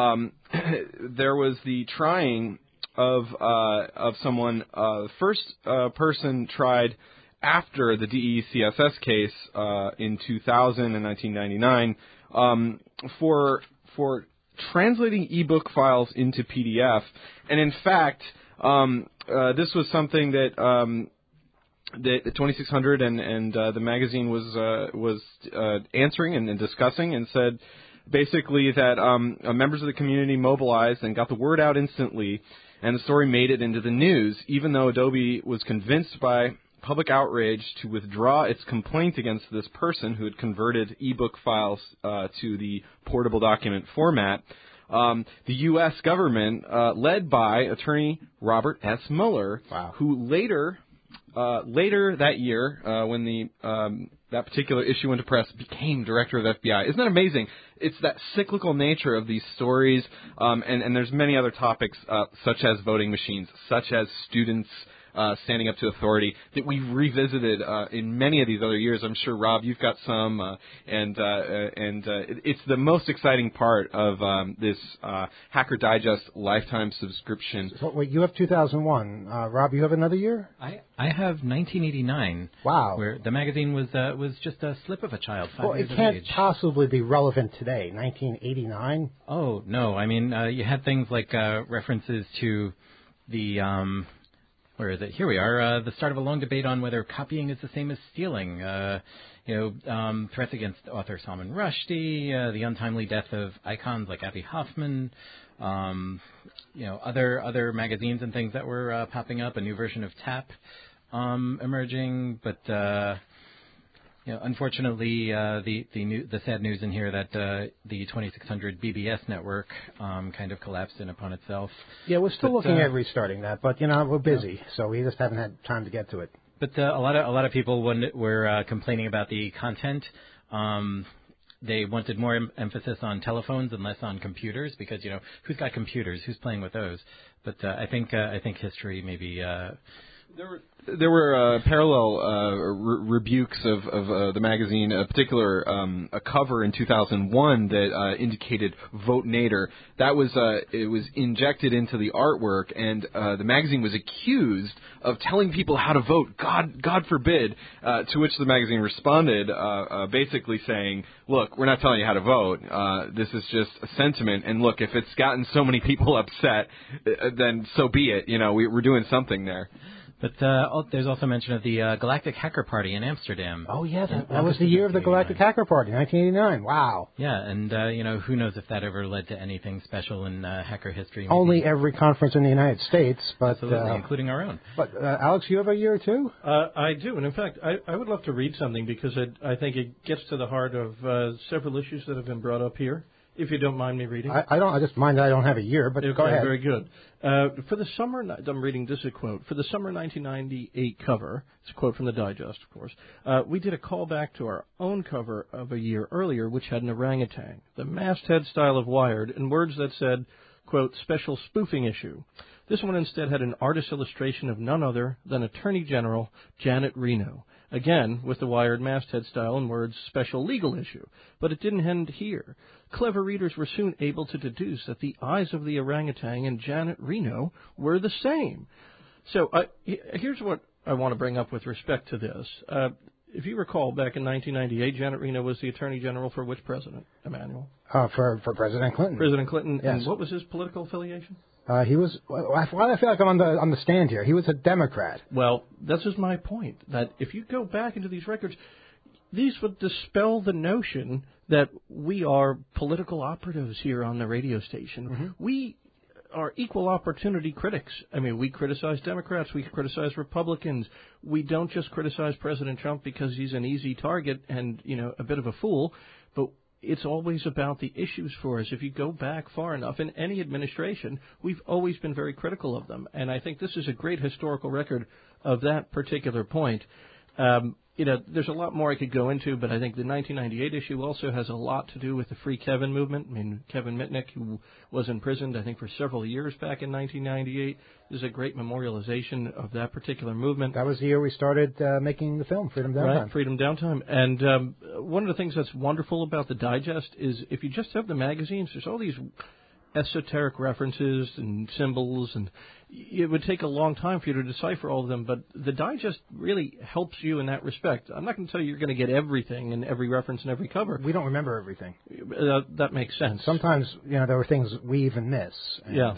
There was the trying of someone. The first person tried after the DECSS case in 2000 and 1999 for translating ebook files into PDF. And in fact, this was something that the 2600 and the magazine was answering and discussing, and said basically that members of the community mobilized and got the word out instantly, and the story made it into the news, even though Adobe was convinced by public outrage to withdraw its complaint against this person who had converted ebook files to the portable document format. The U.S. government, led by attorney Robert S. Mueller, who later that year, when that particular issue went to press, became director of the FBI. Isn't that amazing? It's that cyclical nature of these stories, and there's many other topics, such as voting machines, such as students standing up to authority, that we've revisited in many of these other years. I'm sure, Rob, you've got some, and it's the most exciting part of this Hacker Digest lifetime subscription. So, wait, you have 2001. Rob, you have another year? I have 1989. Wow. Where the magazine was just a slip of a child, 5 years it can't of age. possibly be relevant today. 1989? Oh, no. I mean, you had things like references to the... where is it? Here we are. The start of a long debate on whether copying is the same as stealing. Threats against author Salman Rushdie, the untimely death of icons like Abby Hoffman, other magazines and things that were popping up. A new version of TAP emerging, but unfortunately, the sad news in here that the 2600 BBS network kind of collapsed in upon itself. Yeah, we're still looking at restarting that, but we're busy, so we just haven't had time to get to it. But a lot of people were complaining about the content. They wanted more emphasis on telephones and less on computers because who's got computers? Who's playing with those? But I think history maybe. There were parallel rebukes of the magazine, a particular a cover in 2001 that indicated "Vote Nader." That was it was injected into the artwork, and the magazine was accused of telling people how to vote. God forbid! To which the magazine responded, basically saying, "Look, we're not telling you how to vote. This is just a sentiment, and look, if it's gotten so many people upset, then so be it. We're doing something there." But there's also mention of the Galactic Hacker Party in Amsterdam. Oh, yeah, that was the year of the Galactic Hacker Party, 1989. Wow. Yeah, and, who knows if that ever led to anything special in hacker history. Maybe. Only every conference in the United States, but... Absolutely, including our own. But, Alex, you have a year or two? I do, and in fact, I would love to read something because I think it gets to the heart of several issues that have been brought up here. If you don't mind me reading. I don't. I just mind that I don't have a year, but go ahead. Very good. For the summer, I'm reading this is a quote. For the summer 1998 cover, it's a quote from the Digest, of course, we did a callback to our own cover of a year earlier, which had an orangutan, the masthead style of Wired, and words that said, quote, special spoofing issue. This one instead had an artist illustration of none other than Attorney General Janet Reno. Again, with the Wired masthead style and words, special legal issue. But it didn't end here. Clever readers were soon able to deduce that the eyes of the orangutan and Janet Reno were the same. So here's what I want to bring up with respect to this. If you recall, back in 1998, Janet Reno was the Attorney General for which president, Emmanuel? For President Clinton. President Clinton. Yes. And what was his political affiliation? He was. Why do I feel like I'm on the stand here? He was a Democrat. Well, this is my point. That if you go back into these records, these would dispel the notion that we are political operatives here on the radio station. Mm-hmm. We are equal opportunity critics. I mean, we criticize Democrats, we criticize Republicans. We don't just criticize President Trump because he's an easy target and a bit of a fool, but it's always about the issues for us. If you go back far enough, in any administration, we've always been very critical of them. And I think this is a great historical record of that particular point. There's a lot more I could go into, but I think the 1998 issue also has a lot to do with the Free Kevin movement. I mean, Kevin Mitnick, who was imprisoned, I think, for several years back in 1998, is a great memorialization of that particular movement. That was the year we started making the film, Freedom Downtime. Right, Freedom Downtime. And one of the things that's wonderful about the Digest is if you just have the magazines, there's all these esoteric references and symbols, and it would take a long time for you to decipher all of them, but the digest really helps you in that respect. I'm not going to tell you you're going to get everything and every reference and every cover. We don't remember everything. That makes sense. Sometimes, there were things we even miss. And,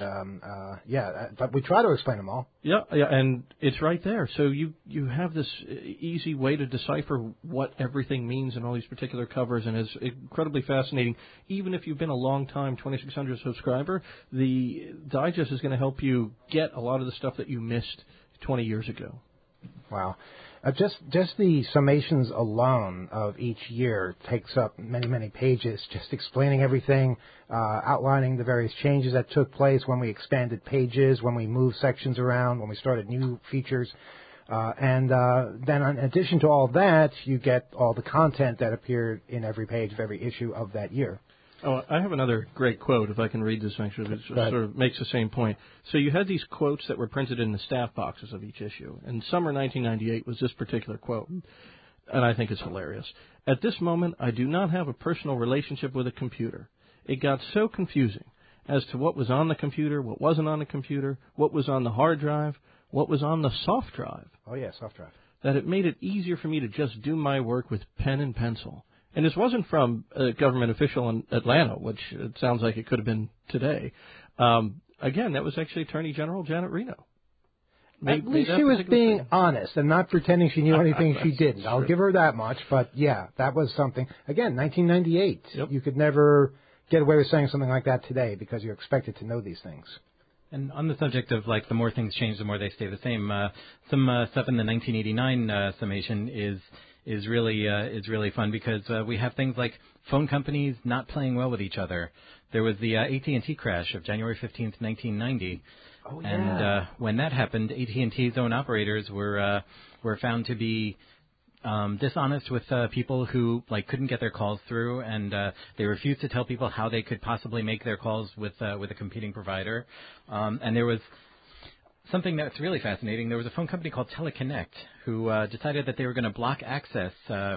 but we try to explain them all. Yeah, and it's right there. So you have this easy way to decipher what everything means in all these particular covers, and it's incredibly fascinating. Even if you've been a long-time 2600 subscriber, the digest is going to help you get a lot of the stuff that you missed 20 years ago. Wow. Just the summations alone of each year takes up many, many pages, just explaining everything, outlining the various changes that took place when we expanded pages, when we moved sections around, when we started new features. And then in addition to all that, you get all the content that appeared in every page of every issue of that year. Oh, I have another great quote, if I can read this, actually, that sort of makes the same point. So you had these quotes that were printed in the staff boxes of each issue, and summer 1998 was this particular quote, and I think it's hilarious. At this moment, I do not have a personal relationship with a computer. It got so confusing as to what was on the computer, what wasn't on the computer, what was on the hard drive, what was on the soft drive. Oh, yeah, soft drive. That it made it easier for me to just do my work with pen and pencil. And this wasn't from a government official in Atlanta, which it sounds like it could have been today. Again, that was actually Attorney General Janet Reno. At least she was being honest and not pretending she knew anything she didn't. I'll give her that much. But, yeah, that was something. Again, 1998. Yep. You could never get away with saying something like that today because you're expected to know these things. And on the subject of, the more things change, the more they stay the same, some stuff in the 1989 summation is really fun because we have things like phone companies not playing well with each other. There was the AT&T crash of January 15th, 1990. Oh, yeah. And when that happened, AT&T's own operators were found to be dishonest with people who couldn't get their calls through, and they refused to tell people how they could possibly make their calls with a competing provider. And there was something that's really fascinating. There was a phone company called Teleconnect who decided that they were going to block access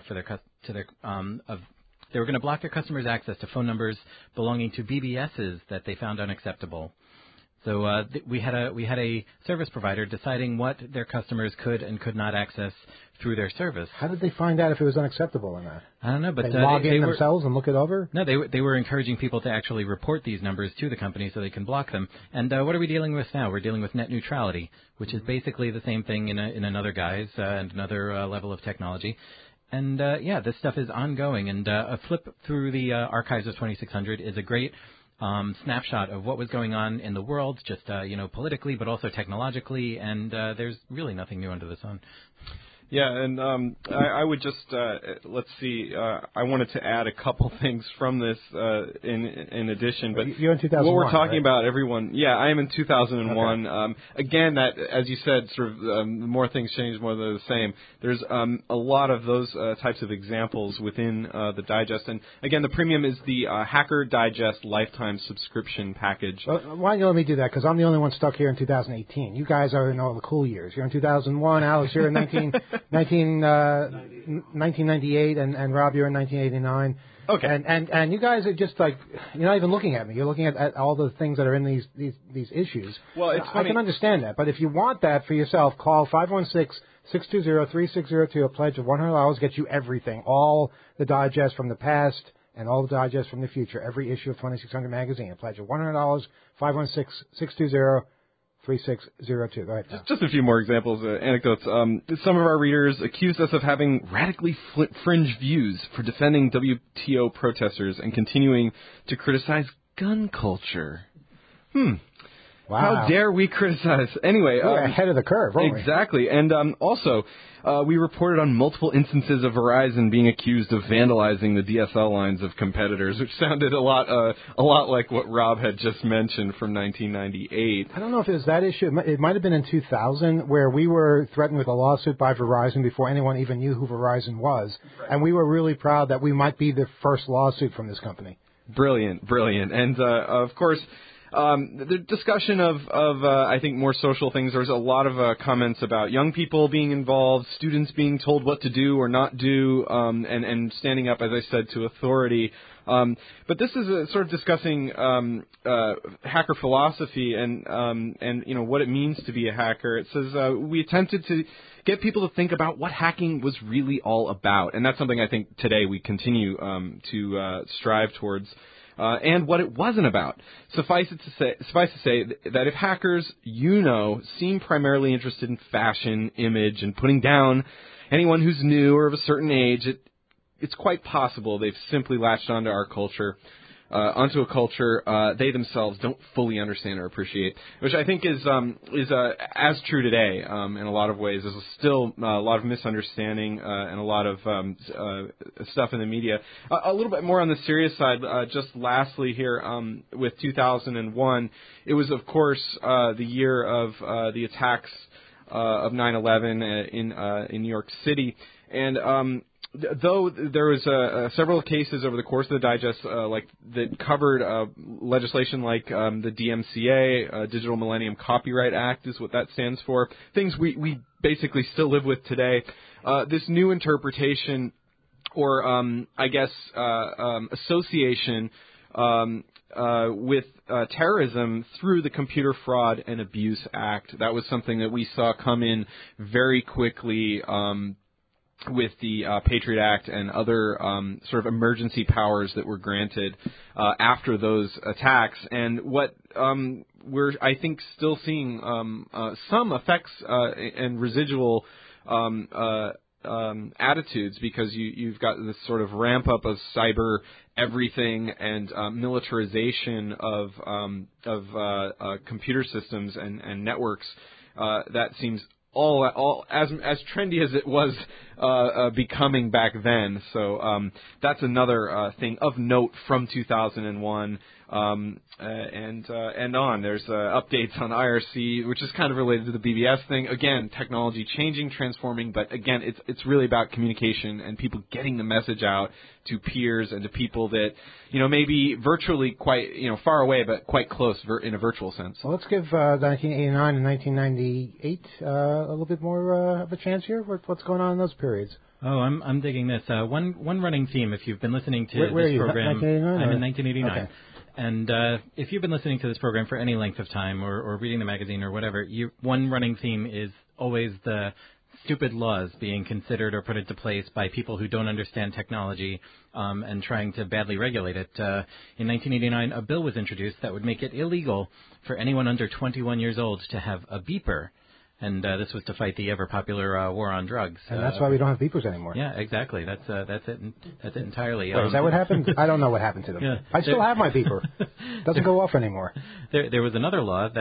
they were going to block their customers' access to phone numbers belonging to BBSs that they found unacceptable. So we had a service provider deciding what their customers could and could not access through their service. How did they find out if it was unacceptable or not? I don't know, but they log in themselves and look it over? No, they were encouraging people to actually report these numbers to the company so they can block them. And what are we dealing with now? We're dealing with net neutrality, which is basically the same thing in another guise and another level of technology. And this stuff is ongoing. And a flip through the archives of 2600 is a great snapshot of what was going on in the world, just politically, but also technologically, and there's really nothing new under the sun. Yeah, and I would just let's see. I wanted to add a couple things from this in addition, but you're in 2001. What we're talking right? about, everyone. Yeah, I am in 2001. Okay. Again, that as you said, sort of the more things change, more they're the same. There's a lot of those types of examples within the digest, and again, the premium is the Hacker Digest lifetime subscription package. Why don't you let me do that? Because I'm the only one stuck here in 2018. You guys are in all the cool years. You're in 2001. Alex, you're in 1998, and Rob, you're in 1989. Okay. And you guys are just you're not even looking at me. You're looking at all the things that are in these issues. Well, it's funny. I can understand that, but if you want that for yourself, call 516-620-3602. A pledge of $100 gets you everything, all the digests from the past and all the digests from the future, every issue of 2600 magazine. A pledge of $100, 516-620-3602. Go ahead. Just a few more examples, anecdotes. Some of our readers accused us of having radically fringe views for defending WTO protesters and continuing to criticize gun culture. Wow. How dare we criticize? Anyway. We're ahead of the curve, aren't we? Exactly. And also, we reported on multiple instances of Verizon being accused of vandalizing the DSL lines of competitors, which sounded a lot like what Rob had just mentioned from 1998. I don't know if it was that issue. It might have been in 2000, where we were threatened with a lawsuit by Verizon before anyone even knew who Verizon was. Right. And we were really proud that we might be the first lawsuit from this company. Brilliant. And, of course, the discussion of I think more social things. There's a lot of comments about young people being involved, students being told what to do or not do, and standing up, as I said, to authority. But this is sort of discussing hacker philosophy and what it means to be a hacker. It says we attempted to get people to think about what hacking was really all about, and that's something I think today we continue to strive towards. And what it wasn't about. Suffice to say that if hackers, seem primarily interested in fashion, image, and putting down anyone who's new or of a certain age, it's quite possible they've simply latched onto our culture, onto a culture they themselves don't fully understand or appreciate, which I think is as true today in a lot of ways. There's still a lot of misunderstanding and a lot of stuff in the media. A little bit more on the serious side, just lastly here, with 2001, it was, of course, the year of the attacks of 9/11 in New York City, and though there was several cases over the course of the digest that covered legislation like the DMCA, Digital Millennium Copyright Act is what that stands for, things we basically still live with today, this new interpretation or association with terrorism through the Computer Fraud and Abuse Act. That was something that we saw come in very quickly with the Patriot Act and other sort of emergency powers that were granted after those attacks. And what we're, I think, still seeing some effects and residual attitudes, because you've got this sort of ramp up of cyber everything and militarization of computer systems and networks that seems all as trendy as it was becoming back then. So that's another thing of note from 2001 and on. There's updates on IRC, which is kind of related to the BBS thing. Again, technology changing, transforming, but again, it's really about communication and people getting the message out to peers and to people that maybe virtually quite far away, but quite close in a virtual sense. Well, let's give 1989 and 1998 a little bit more of a chance here. What's going on in those periods? Oh, I'm digging this. One running theme, if you've been listening to where this program, 1989, I'm in 1989. Okay. And if you've been listening to this program for any length of time or reading the magazine or whatever, one running theme is always the stupid laws being considered or put into place by people who don't understand technology and trying to badly regulate it. In 1989, a bill was introduced that would make it illegal for anyone under 21 years old to have a beeper. And this was to fight the ever-popular war on drugs. And that's why we don't have beepers anymore. Yeah, exactly. That's it entirely. Wait, is that what happened? I don't know what happened to them. Yeah, I still have my beeper. It doesn't go off anymore. There was another law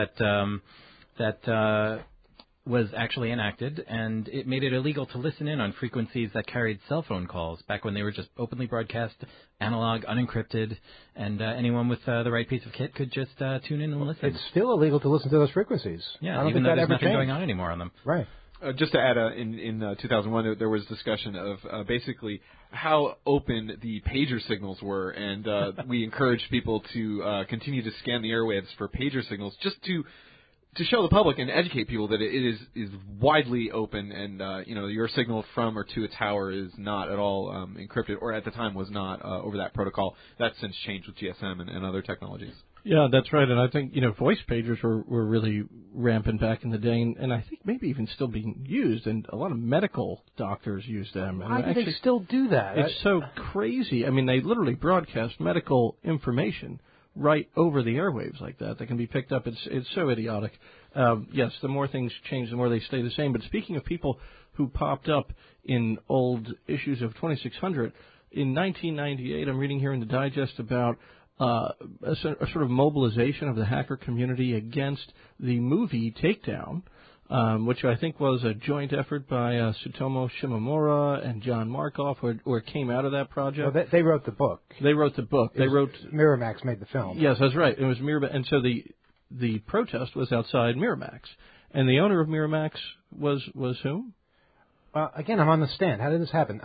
that was actually enacted, and it made it illegal to listen in on frequencies that carried cell phone calls back when they were just openly broadcast, analog, unencrypted, and anyone with the right piece of kit could just tune in and listen. It's still illegal to listen to those frequencies. Yeah, I don't even think though that there's ever nothing changed. going on anymore on them. Right. Just to add, in 2001, there was discussion of basically how open the pager signals were, and we encouraged people to continue to scan the airwaves for pager signals, just to show the public and educate people that it is widely open, and your signal from or to a tower is not at all encrypted, or at the time was not over that protocol. That's since changed with GSM and other technologies. Yeah, that's right. And I think, voice pagers were really rampant back in the day, and I think maybe even still being used, and a lot of medical doctors use them. And Why do they still do that? It's so crazy. I mean, they literally broadcast medical information right over the airwaves like that can be picked up. It's so idiotic. Yes, the more things change, the more they stay the same. But speaking of people who popped up in old issues of 2600, in 1998, I'm reading here in the digest about a sort of mobilization of the hacker community against the movie Takedown, which I think was a joint effort by Tsutomu Shimomura and John Markoff, or came out of that project. Well, they wrote the book. They wrote the book. Miramax made the film. Yes, that's right. It was Miramax, and so the protest was outside Miramax, and the owner of Miramax was whom? Again, I'm on the stand. How did this happen?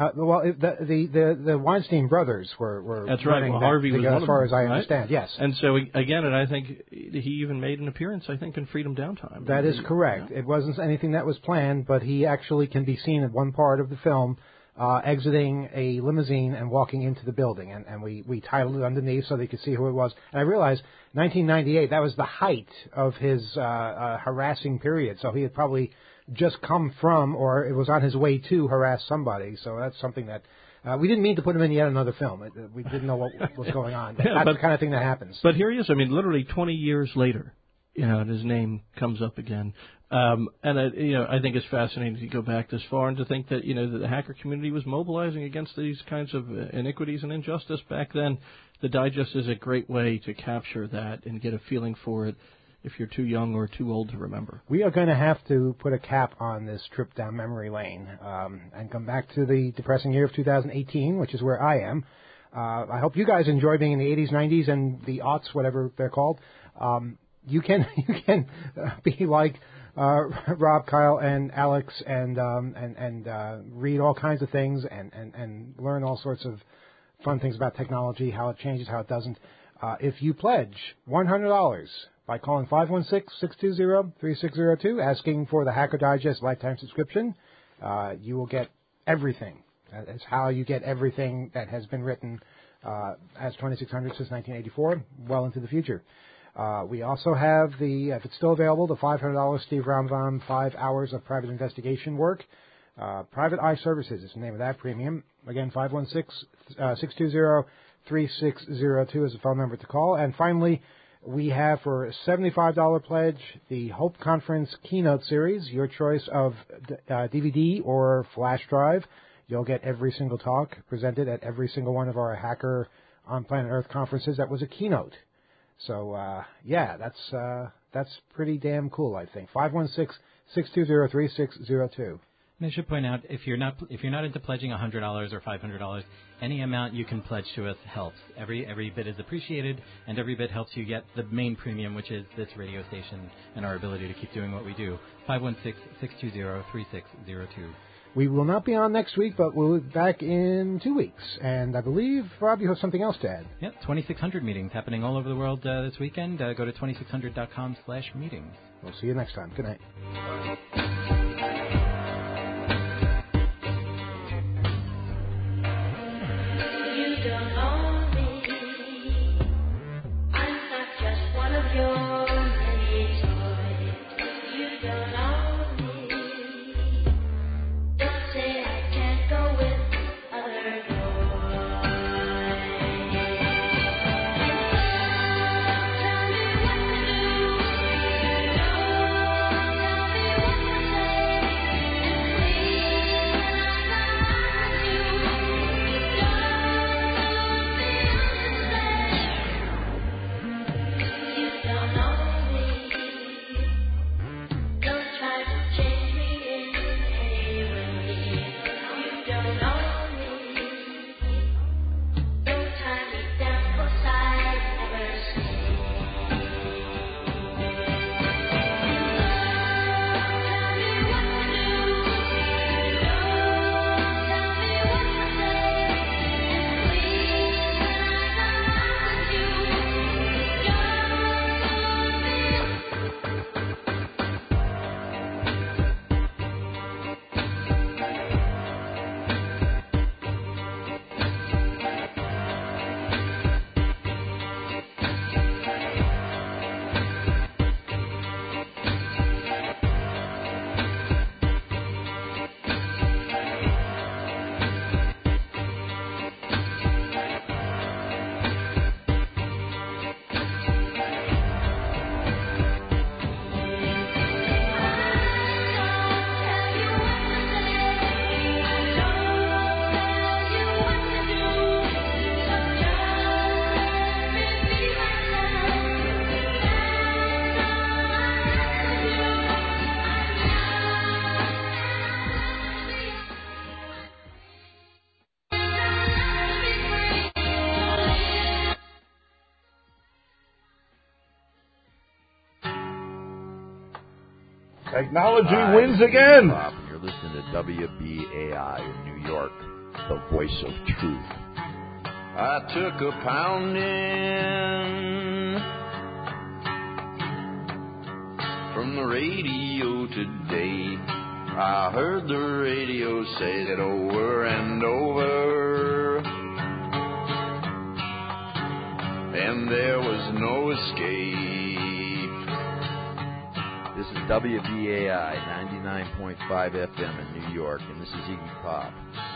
The Weinstein brothers were. That's right. running Well, that, Harvey was one as of far them, as I right? understand. Yes. And so again, and I think he even made an appearance, I think, in Freedom Downtime. That is correct. It wasn't anything that was planned, but he actually can be seen at one part of the film exiting a limousine and walking into the building. And we titled it underneath so they could see who it was. And I realized 1998, that was the height of his harassing period. So he had probably just come from, or it was on his way to harass somebody. So that's something that we didn't mean to put him in yet another film. We didn't know what was going on. But that's the kind of thing that happens. But here he is. I mean, literally 20 years later, and his name comes up again. And I think it's fascinating to go back this far and to think that that the hacker community was mobilizing against these kinds of iniquities and injustice back then. The Digest is a great way to capture that and get a feeling for it if you're too young or too old to remember. We are going to have to put a cap on this trip down memory lane and come back to the depressing year of 2018, which is where I am. I hope you guys enjoy being in the 80s, 90s, and the aughts, whatever they're called. You can be like Rob, Kyle, and Alex, and read all kinds of things and learn all sorts of fun things about technology, how it changes, how it doesn't. If you pledge $100 by calling 516-620-3602, asking for the Hacker Digest lifetime subscription, you will get everything. That's how you get everything that has been written as 2600 since 1984, well into the future. We also have if it's still available, the $500 Steve Ramvan 5 hours of private investigation work. Private Eye Services is the name of that premium. Again, 516-620-3602 is the phone number to call. And finally, we have for a $75 pledge the Hope Conference Keynote Series, your choice of DVD or flash drive. You'll get every single talk presented at every single one of our Hacker on Planet Earth conferences that was a keynote. So, that's pretty damn cool, I think. 516-620-3602. And I should point out, if you're not into pledging $100 or $500, any amount you can pledge to us helps. Every bit is appreciated, and every bit helps you get the main premium, which is this radio station and our ability to keep doing what we do. 516-620-3602. We will not be on next week, but we'll be back in 2 weeks. And I believe, Rob, you have something else to add. Yeah, 2600 meetings happening all over the world this weekend. Go to 2600.com/meetings. We'll see you next time. Good night. You don't own me. I'm not just one of your many toys. You don't own me. Don't say I can't go with other boys. Tell me what to do. Don't tell me what to say. Please, I'm not you. You don't know me. Don't try to change me in any way. You don't know me. Don't tie me down 'cause I never stay. Tell me what to do. Don't tell me what to say. Please, I'm not you. Technology wins again. listening to WBAI in New York, the voice of truth. I took a pounding from the radio today. I heard the radio say it over and over, and there was no escape. This is WBAI 99.5 FM in New York, and this is Iggy Pop.